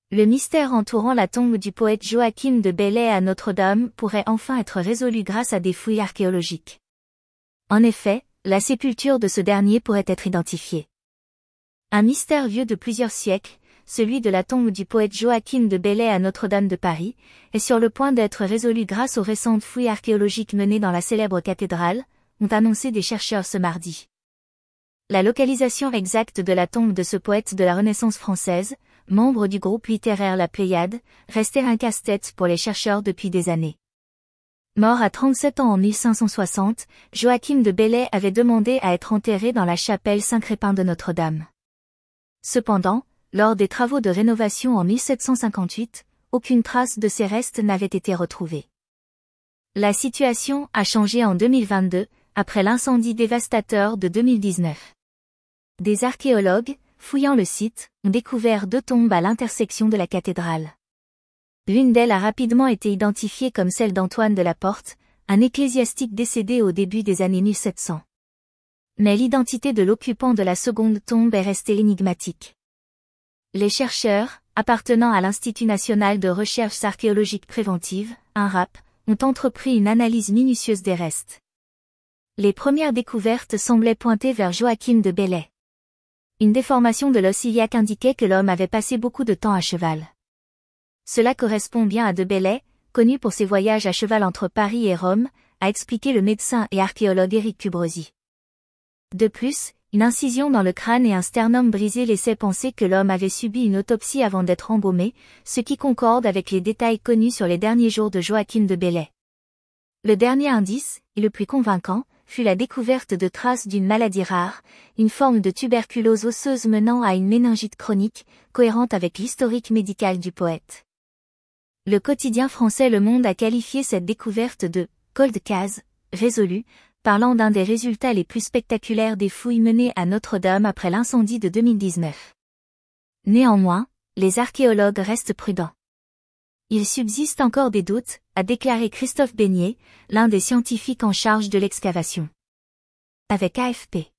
Le mystère entourant la tombe du poète Joachim de Bellay à Notre-Dame pourrait enfin être résolu grâce à des fouilles archéologiques. En effet, la sépulture de ce dernier pourrait être identifiée. Un mystère vieux de plusieurs siècles, celui de la tombe du poète Joachim de Bellay à Notre-Dame de Paris, est sur le point d'être résolu grâce aux récentes fouilles archéologiques menées dans la célèbre cathédrale, ont annoncé des chercheurs ce mardi. La localisation exacte de la tombe de ce poète de la Renaissance française, membre du groupe littéraire La Pléiade, restait un casse-tête pour les chercheurs depuis des années. Mort à 37 ans en 1560, Joachim de Bellay avait demandé à être enterré dans la chapelle Saint-Crépin de Notre-Dame. Cependant, lors des travaux de rénovation en 1758, aucune trace de ses restes n'avait été retrouvée. La situation a changé en 2022, après l'incendie dévastateur de 2019. Des archéologues, fouillant le site, ont découvert 2 tombes à l'intersection de la cathédrale. L'une d'elles a rapidement été identifiée comme celle d'Antoine de la Porte, un ecclésiastique décédé au début des années 1700. Mais l'identité de l'occupant de la seconde tombe est restée énigmatique. Les chercheurs, appartenant à l'Institut national de recherches archéologiques préventives, INRAP, ont entrepris une analyse minutieuse des restes. Les premières découvertes semblaient pointer vers Joachim de Bellay. Une déformation de l'os iliaque indiquait que l'homme avait passé beaucoup de temps à cheval. Cela correspond bien à de Bellay, connu pour ses voyages à cheval entre Paris et Rome, a expliqué le médecin et archéologue Éric Cubrosy. De plus, une incision dans le crâne et un sternum brisé laissaient penser que l'homme avait subi une autopsie avant d'être embaumé, ce qui concorde avec les détails connus sur les derniers jours de Joachim de Bellay. Le dernier indice, et le plus convaincant, fut la découverte de traces d'une maladie rare, une forme de tuberculose osseuse menant à une méningite chronique, cohérente avec l'historique médical du poète. Le quotidien français Le Monde a qualifié cette découverte de « cold case », résolue, parlant d'un des résultats les plus spectaculaires des fouilles menées à Notre-Dame après l'incendie de 2019. Néanmoins, les archéologues restent prudents. Il subsiste encore des doutes, a déclaré Christophe Beignet, l'un des scientifiques en charge de l'excavation. Avec AFP.